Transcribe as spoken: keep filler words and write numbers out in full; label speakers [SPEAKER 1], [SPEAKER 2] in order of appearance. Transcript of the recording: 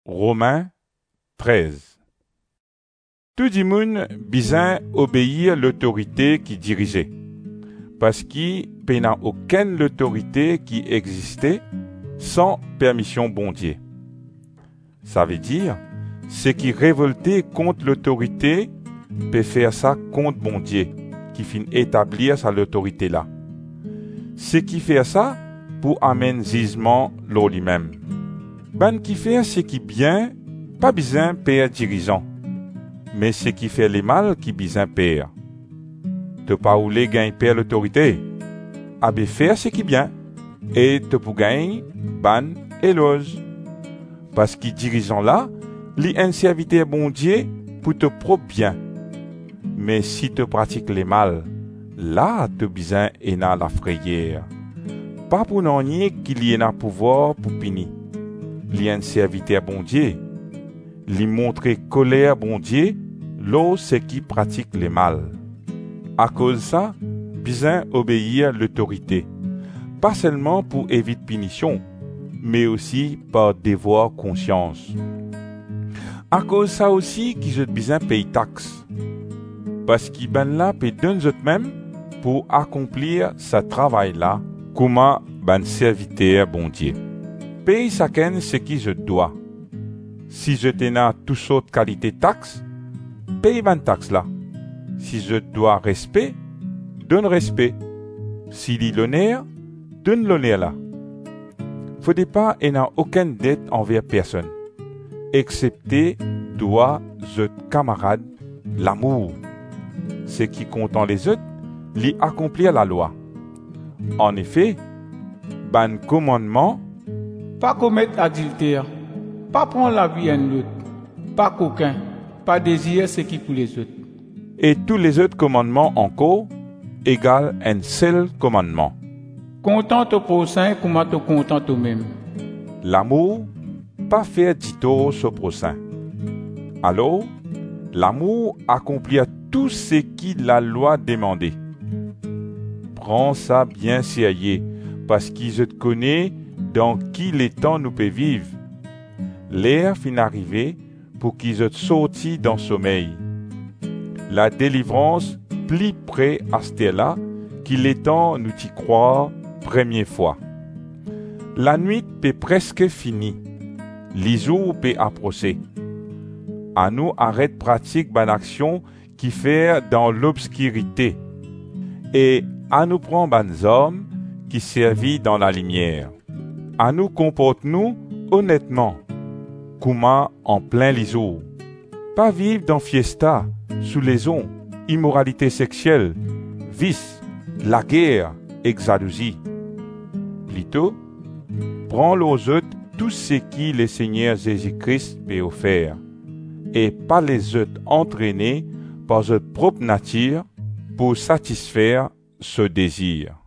[SPEAKER 1] Romains treize. Tout le monde besoin obéir l'autorité qui dirigeait, parce qu'il n'y a aucune autorité qui existait sans permission bon Dieu. Ça veut dire, ceux qui révoltaient contre l'autorité peut faire ça contre bon Dieu, qui finit établir sa l'autorité là. Ceux qui fait ça pour amener jugement l'eau lui-même. Ben qui fait ce qui bien, pas besoin père dirigeant, mais ce qui fait les mal qui besoin père. Te pas voulu gagner père l'autorité, abe faire ce qui bien, et te pour gagner ban éloge. Parce que dirigeant là, li un serviteur bon Dieu pour te propre bien. Mais si te pratique les mal, là te besoin et na la frayère. Pas pour n'en nier qu'il y ait un pouvoir pour punir. Li un serviteur bon Dieu. Li montrer colère bon Dieu, l'eau c'est qui pratique les mal. À cause de ça, besoin obéir l'autorité. Pas seulement pour éviter punition, mais aussi par devoir conscience. À cause de ça aussi, qui je besoin payer taxe. Parce qu'il ben là peut donner eux-mêmes pour accomplir ce travail-là, comme ben serviteur bon Dieu. Paye chacun ce qui je dois. Si je tenais toute autre qualité taxe, paye ben taxe là. Si je dois respect, donne respect. Si il l'honneur, donne l'honneur là. Faudrait pas et n'a aucune dette envers personne, excepté doit votre camarade l'amour. Ce qui compte en les autres, l'y accomplir la loi. En effet, ban commandement,
[SPEAKER 2] pas commettre adultère, pas prendre la vie d'un autre, pas coquin, pas désirer ce qui pour les autres.
[SPEAKER 1] Et tous les autres commandements encore égale un seul commandement.
[SPEAKER 2] Contente au prochain comme tu contente toi-même.
[SPEAKER 1] L'amour, pas faire du tort au prochain. Alors, l'amour accomplit tout ce qui la loi demandait. Prends ça bien sérieux, parce qu'il te connaît dans qui les temps nous peut vivre. L'heure fin arrivé pour qu'ils te sorti dans le sommeil. La délivrance plus près à ce là qu'il est temps nous y croire première fois. La nuit peut presque fini. Les jours peut approcher. À nous arrête pratique ban action qui fait dans l'obscurité. Et à nous prendre ban hommes qui servit dans la lumière. À nous comporte-nous honnêtement, comme en plein les jours. Pas vivre dans fiesta, sous les ondes, immoralité sexuelle, vice, la guerre et jalousie. Plutôt, prends aux autres tout ce qui le Seigneur Jésus-Christ peut offrir, et pas les autres entraînés par votre propre nature pour satisfaire ce désir.